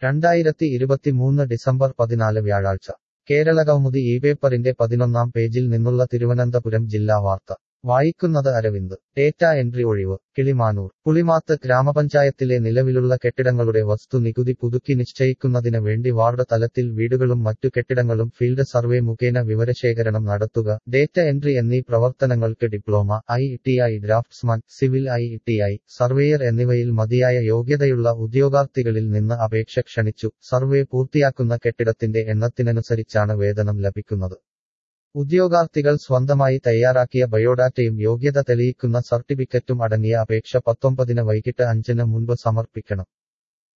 2023 December 14 വ്യാഴാഴ്ച കേരളകൗമുദി ഈ പേപ്പറിന്റെ 11-ാം പേജിൽ നിന്നുള്ള തിരുവനന്തപുരം ജില്ലാ വാർത്ത വായിക്കുന്നത് അരവിന്ദ് ഡേറ്റ എൻട്രി ഒഴിവ് കിളിമാനൂർ പുളിമാത്ത് ഗ്രാമപഞ്ചായത്തിലെ നിലവിലുള്ള കെട്ടിടങ്ങളുടെ വസ്തു നികുതി പുതുക്കി നിശ്ചയിക്കുന്നതിന് വേണ്ടി വാർഡ് തലത്തിൽ വീടുകളും മറ്റു കെട്ടിടങ്ങളും ഫീൽഡ് സർവേ മുഖേന വിവരശേഖരണം നടത്തുക ഡേറ്റ എൻട്രി എന്നീ പ്രവർത്തനങ്ങൾക്ക് diploma ITI draftsman civil ITI surveyor എന്നിവയിൽ മതിയായ യോഗ്യതയുള്ള ഉദ്യോഗാർത്ഥികളിൽ നിന്ന് അപേക്ഷ ക്ഷണിച്ചു സർവേ പൂർത്തിയാക്കുന്ന കെട്ടിടത്തിന്റെ എണ്ണത്തിനനുസരിച്ചാണ് വേതനം ലഭിക്കുന്നത് ഉദ്യോഗാർത്ഥികൾ സ്വന്തമായി തയ്യാറാക്കിയ ബയോഡാറ്റയും യോഗ്യത തെളിയിക്കുന്ന സർട്ടിഫിക്കറ്റും അടങ്ങിയ അപേക്ഷ 19-ന് വൈകിട്ട് 5-ന് മുൻപ് സമർപ്പിക്കണം